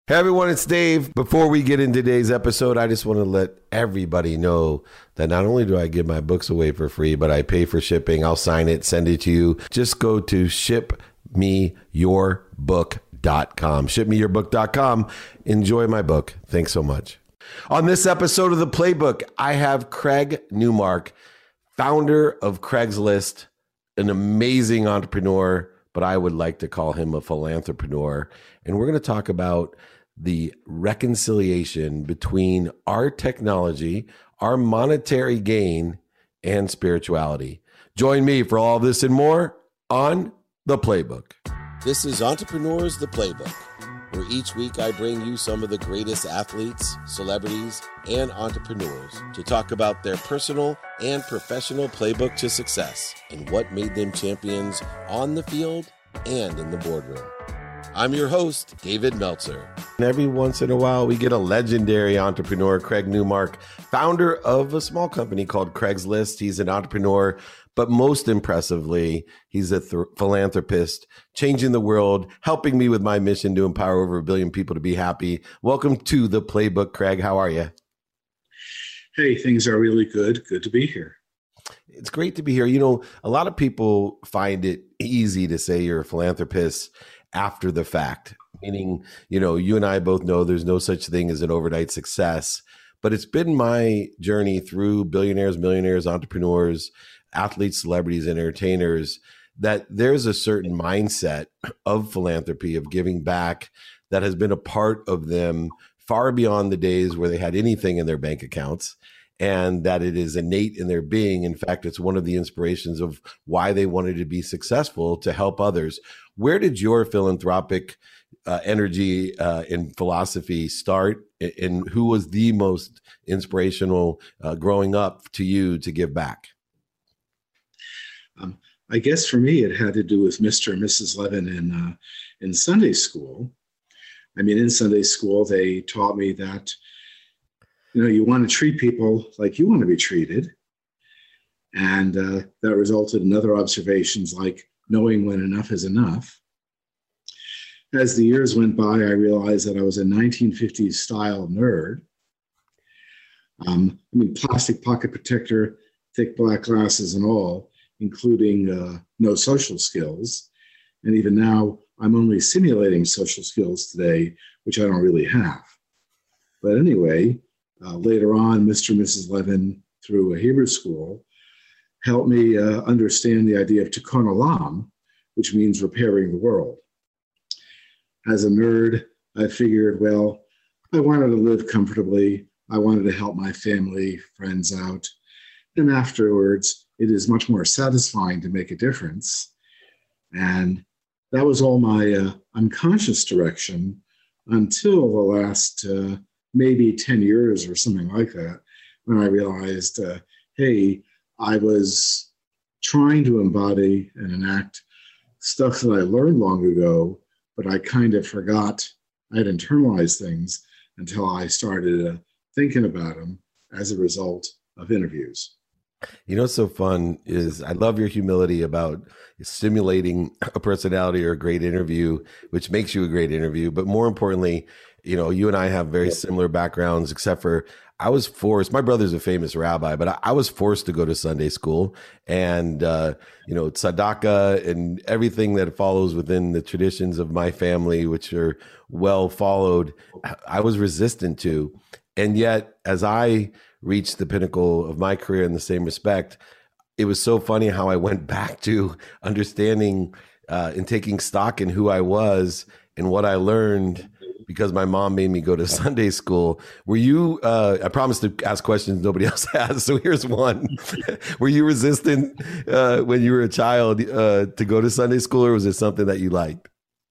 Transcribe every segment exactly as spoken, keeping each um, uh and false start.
Hey everyone, it's Dave. Before we get into today's episode, I just want to let everybody know that not only do I give my books away for free, but I pay for shipping. I'll sign it, send it to you. Just go to ship me your book dot com. ship me your book dot com. Enjoy my book. Thanks so much. On this episode of The Playbook, I have Craig Newmark, founder of Craigslist, an amazing entrepreneur, but I would like to call him a philanthropreneur. And we're going to talk about the reconciliation between our technology, our monetary gain, and spirituality. Join me for all this and more on The Playbook. This is Entrepreneurs The Playbook, where each week I bring you some of the greatest athletes, celebrities, and entrepreneurs to talk about their personal and professional playbook to success and what made them champions on the field and in the boardroom. I'm your host, David Meltzer. And every once in a while, we get a legendary entrepreneur, Craig Newmark, founder of a small company called Craigslist. He's an entrepreneur, but most impressively, he's a th- philanthropist, changing the world, helping me with my mission to empower over a billion people to be happy. Welcome to The Playbook, Craig. How are you? Hey, things are really good. Good to be here. It's great to be here. You know, a lot of people find it easy to say you're a philanthropist after the fact, meaning, you know, you and I both know there's no such thing as an overnight success, but it's been my journey through billionaires, millionaires, entrepreneurs, athletes, celebrities, and entertainers that there's a certain mindset of philanthropy, of giving back, that has been a part of them far beyond the days where they had anything in their bank accounts, and that it is innate in their being. In fact, it's one of the inspirations of why they wanted to be successful, to help others. Where did your philanthropic uh, energy uh, and philosophy start? And who was the most inspirational uh, growing up to you to give back? Um, I guess for me, it had to do with Mister and Missus Levin in, uh, in Sunday school. I mean, in Sunday school, they taught me that, you know, you want to treat people like you want to be treated. And uh, that resulted in other observations like knowing when enough is enough. As the years went by, I realized that I was a nineteen fifties style nerd. Um, I mean, plastic pocket protector, thick black glasses and all, including uh, no social skills. And even now, I'm only simulating social skills today, which I don't really have. But anyway, uh, later on, Mister and Missus Levin, through a Hebrew school, helped me uh, understand the idea of tikkun olam, which means repairing the world. As a nerd, I figured, well, I wanted to live comfortably. I wanted to help my family, friends out. And afterwards, it is much more satisfying to make a difference. And that was all my uh, unconscious direction until the last uh, maybe ten years or something like that, when I realized, uh, hey, I was trying to embody and enact stuff that I learned long ago, but I kind of forgot I had internalized things until I started uh, thinking about them as a result of interviews. You know what's so fun is I love your humility about stimulating a personality or a great interview, which makes you a great interview. But more importantly, you know, you and I have very similar backgrounds, except for I was forced, my brother's a famous rabbi, but I, I was forced to go to Sunday school, and, uh, you know, tzedakah and everything that follows within the traditions of my family, which are well followed, I was resistant to. And yet, as I reached the pinnacle of my career in the same respect, it was so funny how I went back to understanding uh, and taking stock in who I was and what I learned, because my mom made me go to Sunday school. Were you, uh, I promised to ask questions nobody else has, so here's one. Were you resistant uh, when you were a child uh, to go to Sunday school, or was it something that you liked?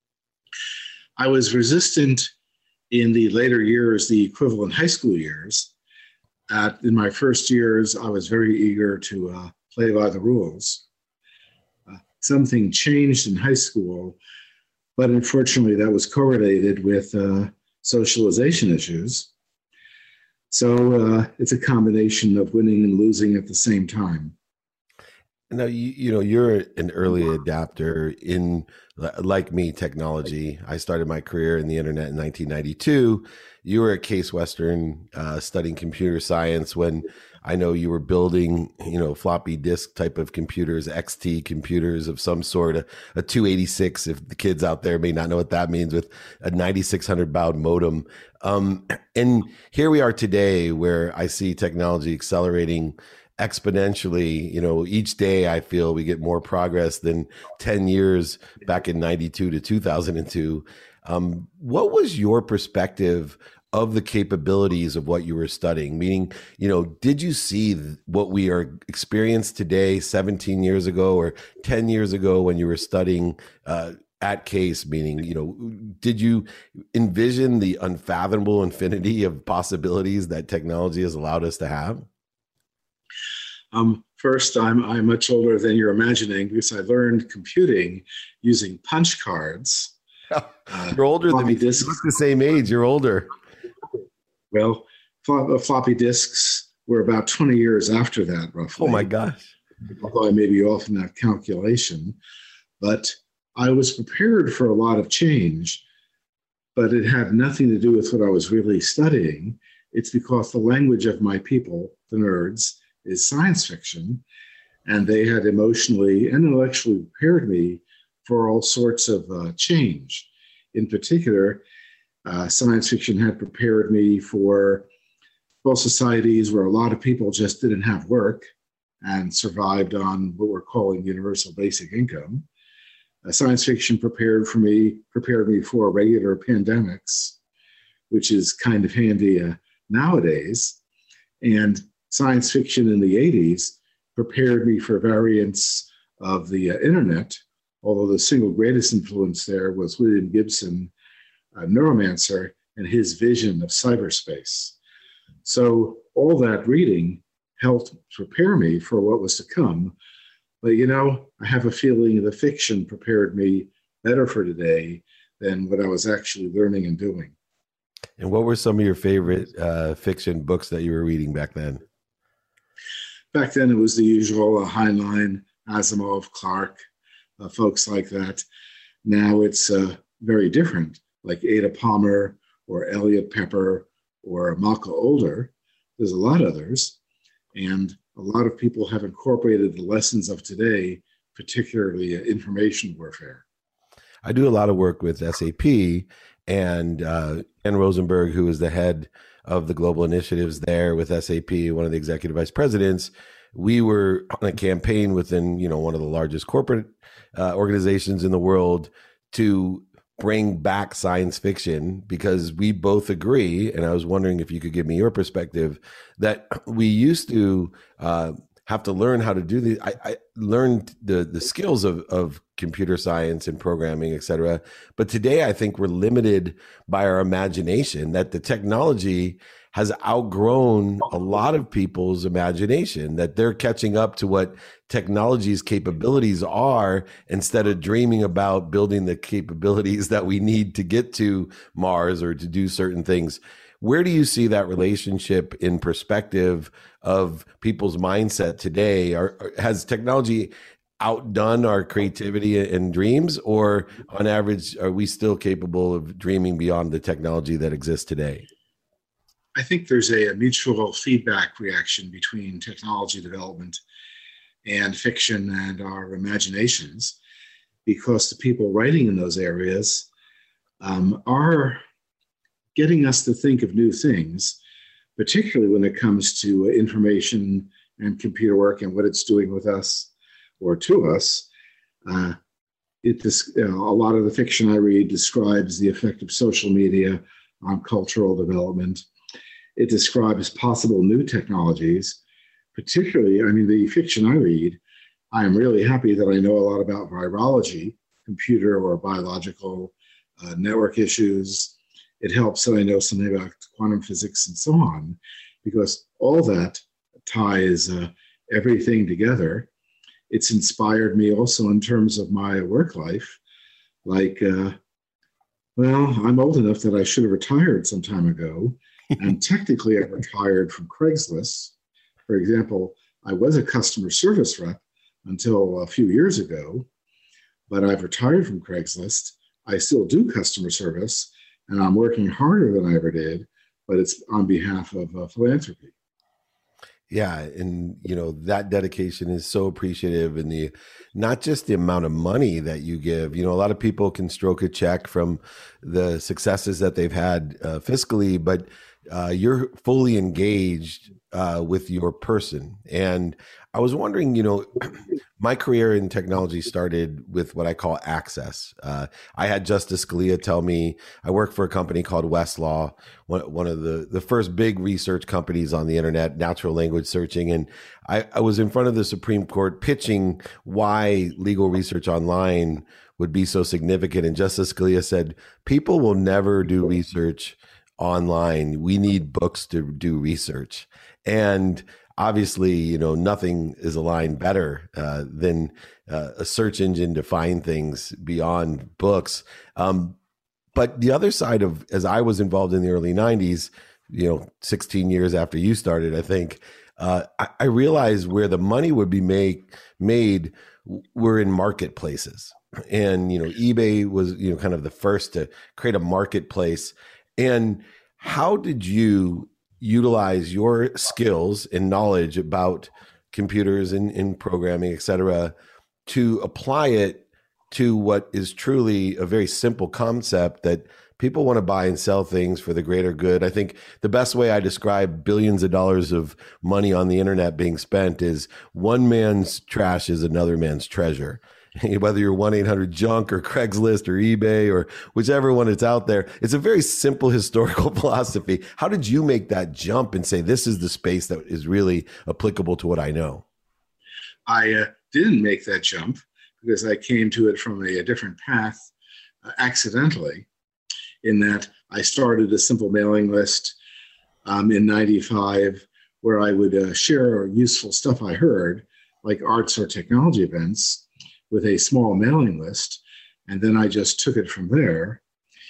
I was resistant in the later years, the equivalent high school years. At, in my first years, I was very eager to uh, play by the rules. Uh, something changed in high school, but unfortunately that was correlated with uh, socialization issues. So uh, it's a combination of winning and losing at the same time. Now, you, you know, you're an early adapter in, like me, technology. I started my career in the internet in nineteen ninety-two. You were at Case Western uh, studying computer science when I know you were building, you know, floppy disk type of computers, X T computers of some sort, a, a two eighty-six, if the kids out there may not know what that means, with a ninety-six hundred baud modem. Um, and here we are today where I see technology accelerating exponentially. You know, each day I feel we get more progress than ten years back in ninety-two to two thousand two. Um, what was your perspective of the capabilities of what you were studying? Meaning, you know, did you see what we are experienced today seventeen years ago or ten years ago when you were studying uh, at Case? Meaning, you know, did you envision the unfathomable infinity of possibilities that technology has allowed us to have? Um, first, I'm I'm much older than you're imagining because I learned computing using punch cards. Uh, you're older than me. Discs. You look the same age. You're older. Well, fl- floppy disks were about twenty years after that, roughly. Oh my gosh! Although I may be off in that calculation, but I was prepared for a lot of change. But it had nothing to do with what I was really studying. It's because the language of my people, the nerds, is science fiction, and they had emotionally and intellectually prepared me for all sorts of uh, change. In particular, uh, science fiction had prepared me for both societies where a lot of people just didn't have work and survived on what we're calling universal basic income. Uh, science fiction prepared for me, prepared me for regular pandemics, which is kind of handy uh, nowadays. And science fiction in the eighties prepared me for variants of the uh, internet, although the single greatest influence there was William Gibson, a neuromancer, and his vision of cyberspace. So all that reading helped prepare me for what was to come. But, you know, I have a feeling the fiction prepared me better for today than what I was actually learning and doing. And what were some of your favorite uh, fiction books that you were reading back then? Back then, it was the usual uh, Heinlein, Asimov, Clarke, uh, folks like that. Now it's uh, very different, like Ada Palmer or Elliot Pepper or Malka Older. There's a lot of others. And a lot of people have incorporated the lessons of today, particularly uh, information warfare. I do a lot of work with S A P, and uh, Ken Rosenberg, who is the head of the global initiatives there with S A P, one of the executive vice presidents. We were on a campaign within, you know, one of the largest corporate uh, organizations in the world to bring back science fiction, because we both agree, and I was wondering if you could give me your perspective, that we used to uh, have to learn how to do the, I, I learned the the skills of, of computer science and programming, et cetera. But today I think we're limited by our imagination, that the technology has outgrown a lot of people's imagination, that they're catching up to what technology's capabilities are instead of dreaming about building the capabilities that we need to get to Mars or to do certain things. Where do you see that relationship in perspective of people's mindset today? Are, has technology outdone our creativity and dreams, or on average, are we still capable of dreaming beyond the technology that exists today? I think there's a, a mutual feedback reaction between technology development and fiction and our imaginations, because the people writing in those areas um, are getting us to think of new things, particularly when it comes to information and computer work and what it's doing with us or to us. Uh, it you know, a lot of the fiction I read describes the effect of social media on cultural development. It describes possible new technologies, particularly, I mean, the fiction I read, I'm really happy that I know a lot about virology, computer or biological uh, network issues. It helps that I know something about quantum physics and so on, because all that ties uh, everything together. It's inspired me also in terms of my work life. Like, uh, well, I'm old enough that I should have retired some time ago. And technically, I retired from Craigslist. For example, I was a customer service rep until a few years ago, but I've retired from Craigslist. I still do customer service, and I'm working harder than I ever did, but it's on behalf of uh, philanthropy. Yeah, and you know that dedication is so appreciative, and the not just the amount of money that you give. You know, a lot of people can stroke a check from the successes that they've had uh, fiscally, but uh, you're fully engaged uh, with your person. And I was wondering, you know, my career in technology started with what I call access. Uh, I had Justice Scalia tell me, I work for a company called Westlaw, one, one of the, the first big research companies on the internet, natural language searching. And I, I was in front of the Supreme Court pitching why legal research online would be so significant. And Justice Scalia said, people will never do research online. We need books to do research. And obviously, you know, nothing is aligned better uh, than uh, a search engine to find things beyond books. Um, but the other side of, as I was involved in the early nineties, you know, sixteen years after you started, I think, uh, I, I realized where the money would be make, made were in marketplaces. And, you know, eBay was, you know, kind of the first to create a marketplace. And how did you utilize your skills and knowledge about computers and, and programming, et cetera, to apply it to what is truly a very simple concept that people want to buy and sell things for the greater good? I think the best way I describe billions of dollars of money on the internet being spent is one man's trash is another man's treasure. Whether you're one eight hundred junk or Craigslist or eBay or whichever one it's out there, it's a very simple historical philosophy. How did you make that jump and say, this is the space that is really applicable to what I know? I uh, didn't make that jump because I came to it from a, a different path uh, accidentally, in that I started a simple mailing list um, in ninety-five where I would uh, share useful stuff I heard, like arts or technology events, with a small mailing list. And then I just took it from there.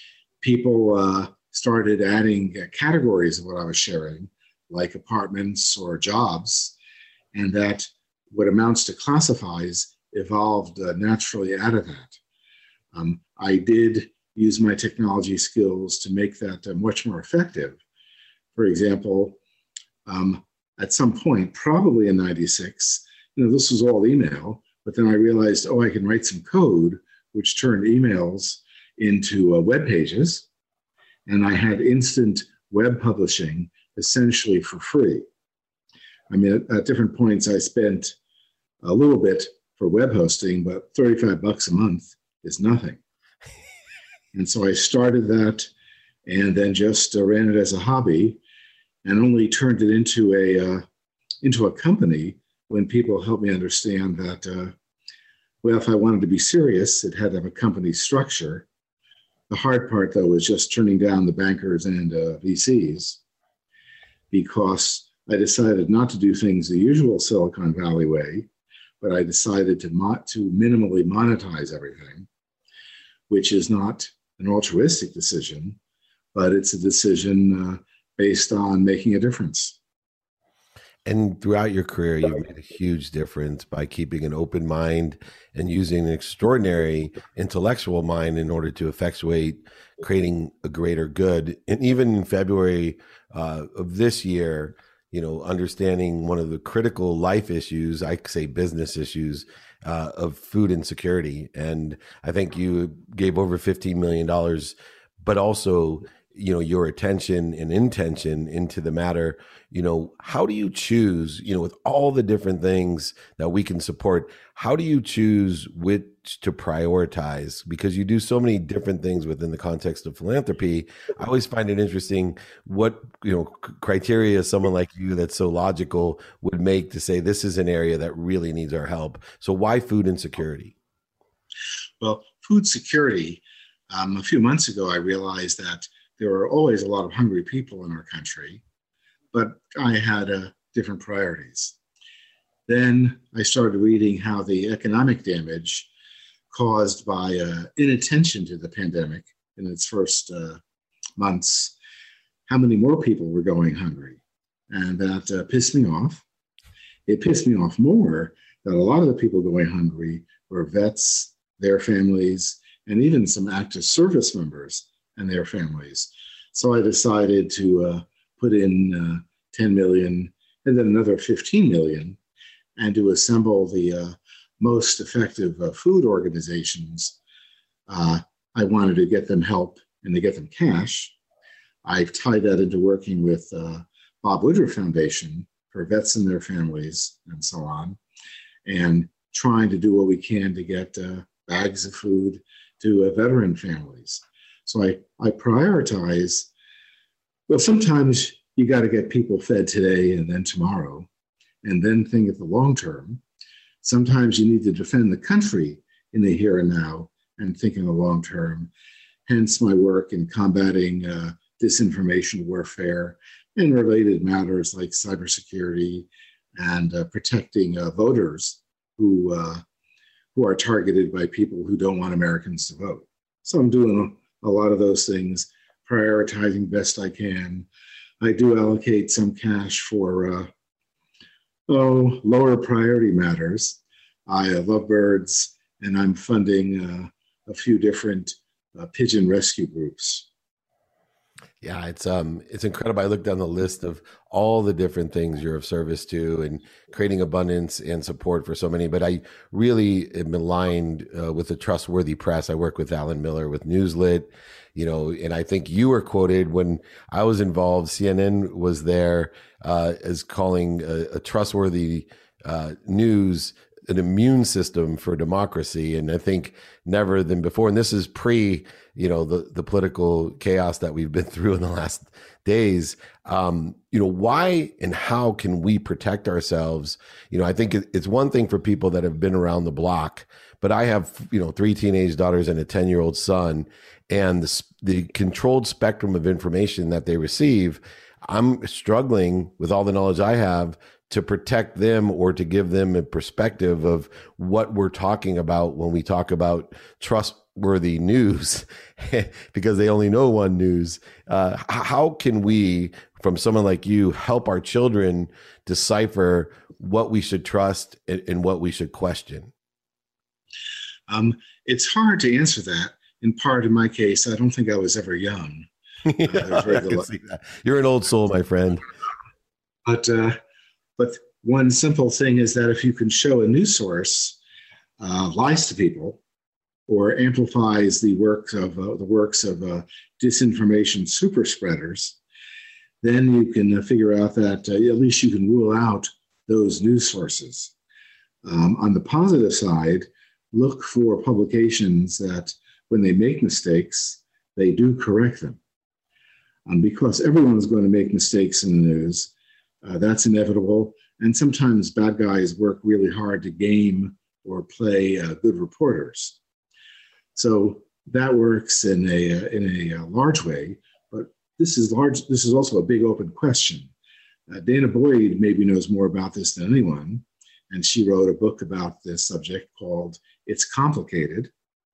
People uh, started adding uh, categories of what I was sharing, like apartments or jobs. And that what amounts to classifies evolved uh, naturally out of that. Um, I did use my technology skills to make that uh, much more effective. For example, um, at some point, probably in ninety-six, you know, this was all email. But then I realized, oh, I can write some code, which turned emails into uh, web pages. And I had instant web publishing essentially for free. I mean, at, at different points, I spent a little bit for web hosting, but thirty-five bucks a month is nothing. And so I started that and then just uh, ran it as a hobby and only turned it into a, uh, into a company when people helped me understand that, uh, well, if I wanted to be serious, it had to have a company structure. The hard part, though, was just turning down the bankers and uh, V Cs, because I decided not to do things the usual Silicon Valley way, but I decided to, mo- to minimally monetize everything, which is not an altruistic decision, but it's a decision uh, based on making a difference. And throughout your career, you've made a huge difference by keeping an open mind and using an extraordinary intellectual mind in order to effectuate creating a greater good. And even in February uh, of this year, you know, understanding one of the critical life issues, I say business issues, uh, of food insecurity. And I think you gave over fifteen million dollars, but also, you know, your attention and intention into the matter. You know, how do you choose, you know, with all the different things that we can support, how do you choose which to prioritize? Because you do so many different things within the context of philanthropy. I always find it interesting what, you know, criteria someone like you that's so logical would make to say this is an area that really needs our help. So why food insecurity? Well, food security, um, a few months ago, I realized that there are always a lot of hungry people in our country, but I had uh, different priorities. Then I started reading how the economic damage caused by uh, inattention to the pandemic in its first uh, months, how many more people were going hungry. And that uh, pissed me off. It pissed me off more that a lot of the people going hungry were vets, their families, and even some active service members and their families. So I decided to uh, put in uh, ten million and then another fifteen million, and to assemble the uh, most effective uh, food organizations. Uh, I wanted to get them help and to get them cash. I've tied that into working with uh, Bob Woodruff Foundation for vets and their families and so on, and trying to do what we can to get uh, bags of food to uh, veteran families. So I, I prioritize, well, sometimes you got to get people fed today and then tomorrow, and then think of the long term. Sometimes you need to defend the country in the here and now and think in the long term. Hence my work in combating uh, disinformation warfare and related matters like cybersecurity and uh, protecting uh, voters who uh, who are targeted by people who don't want Americans to vote. So I'm doing a, a lot of those things, prioritizing best I can. I do allocate some cash for uh, oh lower priority matters. I uh, love birds, and I'm funding uh, a few different uh, pigeon rescue groups. Yeah, it's um, it's incredible. I looked down the list of all the different things you're of service to, and creating abundance and support for so many. But I really am aligned uh, with the trustworthy press. I work with Alan Miller with Newslit, you know, and I think you were quoted when I was involved. C N N was there uh, as calling a, a trustworthy uh, news an immune system for democracy. And I think never than before. And this is pre, you know, the, the political chaos that we've been through in the last days. Um, you know, why and how can we protect ourselves? You know, I think it's one thing for people that have been around the block, but I have, you know, three teenage daughters and a ten year old son, and the, the controlled spectrum of information that they receive. I'm struggling with all the knowledge I have to protect them or to give them a perspective of what we're talking about when we talk about trustworthy news, because they only know one news. Uh, how can we, from someone like you, help our children decipher what we should trust and, and what we should question? Um, it's hard to answer that. In part, in my case, I don't think I was ever young. Yeah, uh, I can see that. You're an old soul, my friend. But uh, But one simple thing is that if you can show a news source uh, lies to people or amplifies the work of uh, the works of uh, disinformation super spreaders, then you can uh, figure out that uh, at least you can rule out those news sources. Um, on the positive side, look for publications that when they make mistakes, they do correct them. Um, because everyone's going to make mistakes in the news. Uh, that's inevitable. And sometimes bad guys work really hard to game or play uh, good reporters. So that works in a, uh, in a uh, large way, but this is large. This is also a big open question. Uh, Dana Boyd maybe knows more about this than anyone, and she wrote a book about this subject called It's Complicated,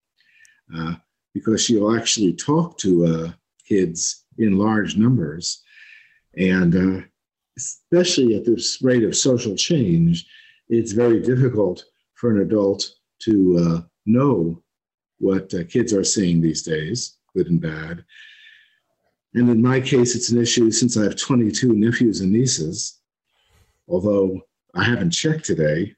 uh, because she'll actually talk to uh, kids in large numbers, and uh, especially at this rate of social change, it's very difficult for an adult to uh, know what uh, kids are seeing these days, good and bad. And in my case, it's an issue since I have twenty-two nephews and nieces, although I haven't checked today.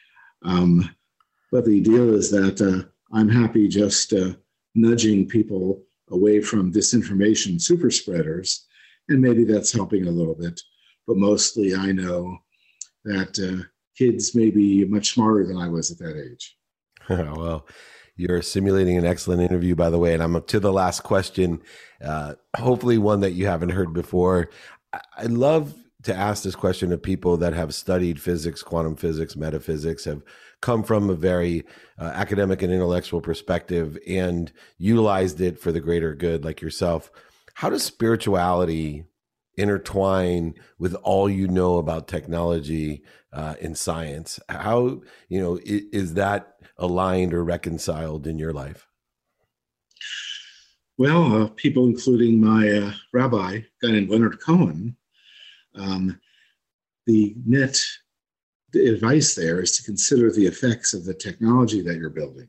Um, but the deal is that uh, I'm happy just uh, nudging people away from disinformation super spreaders, and maybe that's helping a little bit. But mostly I know that uh, kids may be much smarter than I was at that age. Well, you're simulating an excellent interview, by the way. And I'm up to the last question, uh, hopefully one that you haven't heard before. I, I love to ask this question of people that have studied physics, quantum physics, metaphysics, have come from a very uh, academic and intellectual perspective and utilized it for the greater good, like yourself. How does spirituality intertwine with all you know about technology uh, and science? How, you know, is, is that aligned or reconciled in your life? Well, uh, people, including my uh, rabbi, a guy named Leonard Cohen, um, the net the advice there is to consider the effects of the technology that you're building.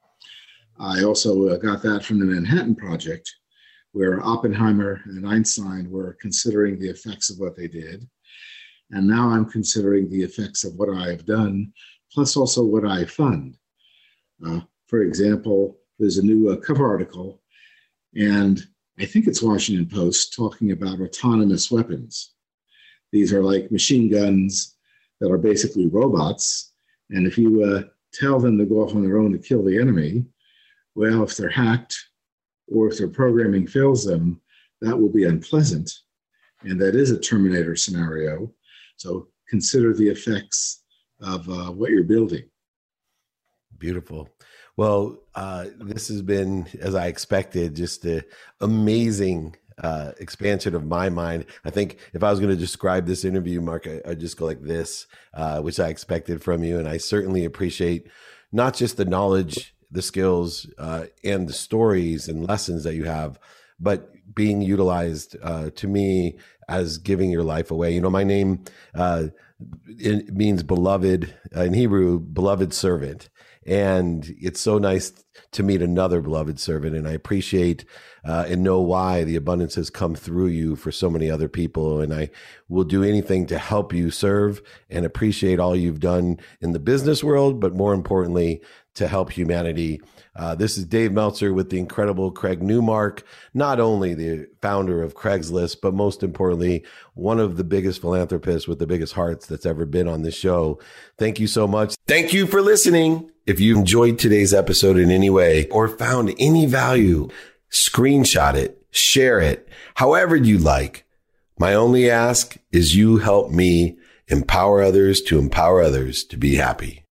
I also uh, got that from the Manhattan Project, where Oppenheimer and Einstein were considering the effects of what they did. And now I'm considering the effects of what I have done, plus also what I fund. Uh, for example, there's a new uh, cover article, and I think it's Washington Post, talking about autonomous weapons. These are like machine guns that are basically robots. And if you uh, tell them to go off on their own to kill the enemy, well, if they're hacked or if their programming fails them, that will be unpleasant. And that is a Terminator scenario. So consider the effects of uh, what you're building. Beautiful. Well, uh, this has been, as I expected, just an amazing uh, expansion of my mind. I think if I was going to describe this interview, Mark, I, I'd just go like this, uh, which I expected from you. And I certainly appreciate not just the knowledge, the skills, uh, and the stories and lessons that you have, but being utilized uh, to me as giving your life away. You know, my name, uh, it means beloved uh, in Hebrew, beloved servant. And it's so nice to meet another beloved servant. And I appreciate uh, and know why the abundance has come through you for so many other people. And I will do anything to help you serve and appreciate all you've done in the business world, but more importantly, to help humanity. Uh, this is Dave Meltzer with the incredible Craig Newmark, not only the founder of Craigslist, but most importantly, one of the biggest philanthropists with the biggest hearts that's ever been on this show. Thank you so much. Thank you for listening. If you enjoyed today's episode in any way or found any value, screenshot it, share it, however you like. My only ask is you help me empower others to empower others to be happy.